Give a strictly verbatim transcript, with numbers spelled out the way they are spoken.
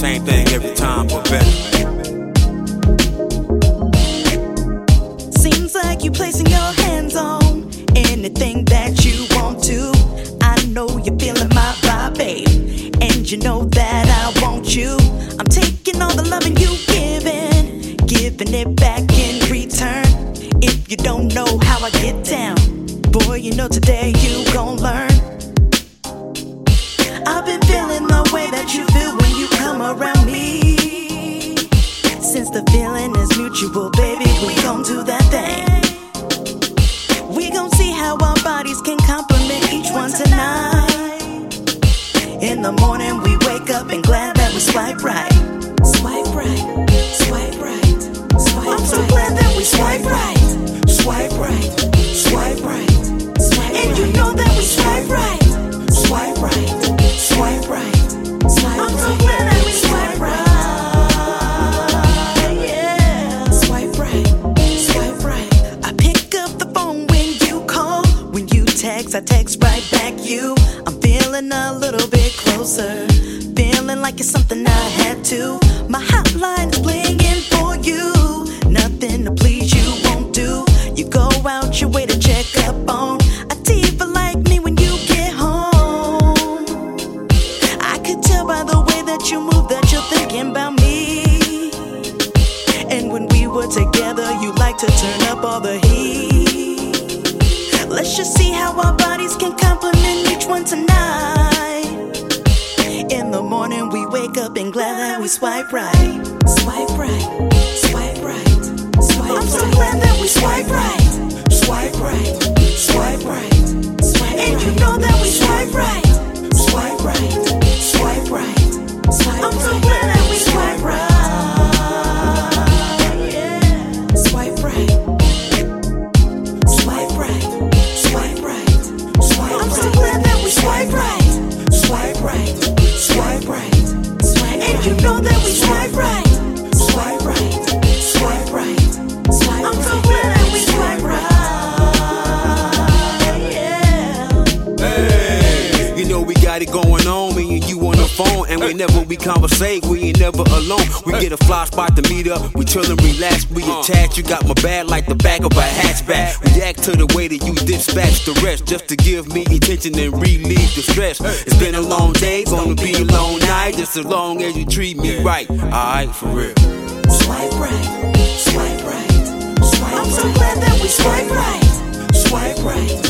Same thing every time, but better. Seems like you placing your hands on anything that you want to. I know you're feeling my vibe, babe, and you know that I want you. I'm taking all the loving you giving, giving it back in return. If you don't know how I get down, boy, you know today you gon' learn. I've been feeling the way that you feel when you come around me. Since the feeling is mutual, baby, we gon' do that thing. We gon' see how our bodies can complement each one tonight. In the morning we wake up and glad that we swipe right. Swipe right, swipe right, swipe right. I'm so glad that we swipe right. Swipe right, swipe right, swipe right. And you know that we swipe right. Swipe right, swipe right, swipe right. I'm so glad that we swipe right. Yeah, swipe right, swipe right. I pick up the phone when you call. When you text, I text right back you. I'm feeling a little bit closer, feeling like it's something I had to. My hotline is blinging for you. Nothing to please you won't do. You go out your way to check up on a diva like me when you get home. I could tell by the way that you move that you're thinking about me. And when we were together, you like to turn up all the heat. Let's just see how our bodies can complement each one tonight. In the morning we wake up and glad that we swipe right. Swipe right, swipe right, swipe right. I'm so glad that we swipe right. Swipe right, swipe right, swipe right. And you know that we swipe right. Swipe right, swipe right, swipe right. I'm so glad that we swipe right. Yeah, swipe right, swipe right, swipe right, swipe right. I'm so glad that we swipe right. Swipe right, swipe right, swipe right. And you know that we swipe right. Swipe right, swipe right, swipe right. I'm so glad that we swipe right. You know we got it going on, me and you on the phone. And whenever we conversate, we ain't never alone. We get a fly spot to meet up, we chillin', relax, we attach. You got my bag like the back of a hatchback. React to the way that you dispatch the rest, just to give me attention and relieve the stress. It's been a long day, gonna be a long night, just as long as you treat me right. Alright, for real. Swipe right, swipe right, swipe right. I'm so glad that we swipe right. Swipe right.